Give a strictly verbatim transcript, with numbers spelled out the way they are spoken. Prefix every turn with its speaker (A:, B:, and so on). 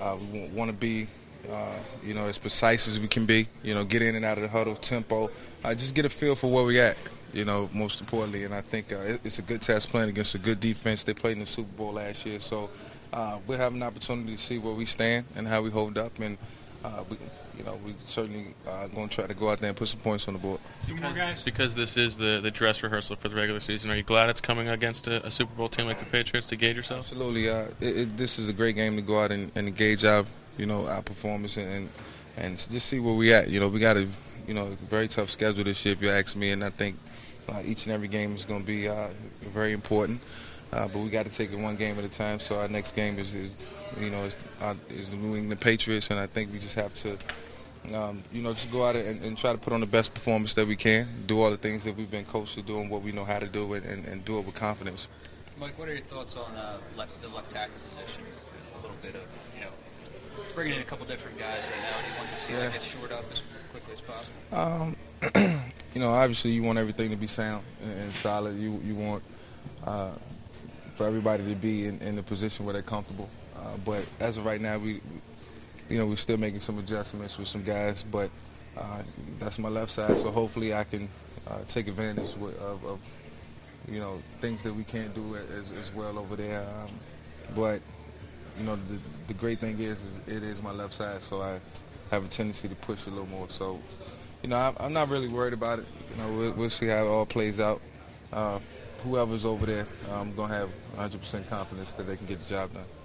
A: Uh, we want to be, uh, you know, as precise as we can be. You know, get in and out of the huddle, tempo. Uh, just get a feel for where we at. You know, most importantly, and I think uh, it, it's a good test playing against a good defense. They played in the Super Bowl last year, so uh, we'll have an opportunity to see where we stand and how we hold up, and uh, we, you know, we certainly uh, going to try to go out there and put some points on the board.
B: Two more guys. Because this is the, the dress rehearsal for the regular season, are you glad it's coming against a, a Super Bowl team like the Patriots to gauge yourself?
A: Absolutely. Uh, it, it, this is a great game to go out and, and gauge our, you know, our performance and, and and just see where we at. You know, we got a, you know, very tough schedule this year, if you ask me, and I think uh, each and every game is going to be uh, very important. Uh, but we got to take it one game at a time. So our next game is, is you know, is, uh, is the New England Patriots, and I think we just have to. Um, you know, just go out and, and try to put on the best performance that we can, do all the things that we've been coached to do and what we know how to do it, and, and do it with confidence.
C: Mike, what are your thoughts on uh, left, the left tackle position? A little bit of, you know, bringing in a couple different guys right now. Do you want to see
A: yeah.
C: that get shored up as quickly as possible?
A: Um, you know, obviously you want everything to be sound and, and solid. You you want uh, for everybody to be in, in the position where they're comfortable. Uh, but as of right now, we. You know, we're still making some adjustments with some guys, but uh, that's my left side, so hopefully I can uh, take advantage of, of, you know, things that we can't do as, as well over there. Um, but, you know, the, the great thing is, is it is my left side, so I have a tendency to push a little more. So, you know, I'm, I'm not really worried about it. You know, we'll, we'll see how it all plays out. Uh, whoever's over there, I'm going to have one hundred percent confidence that they can get the job done.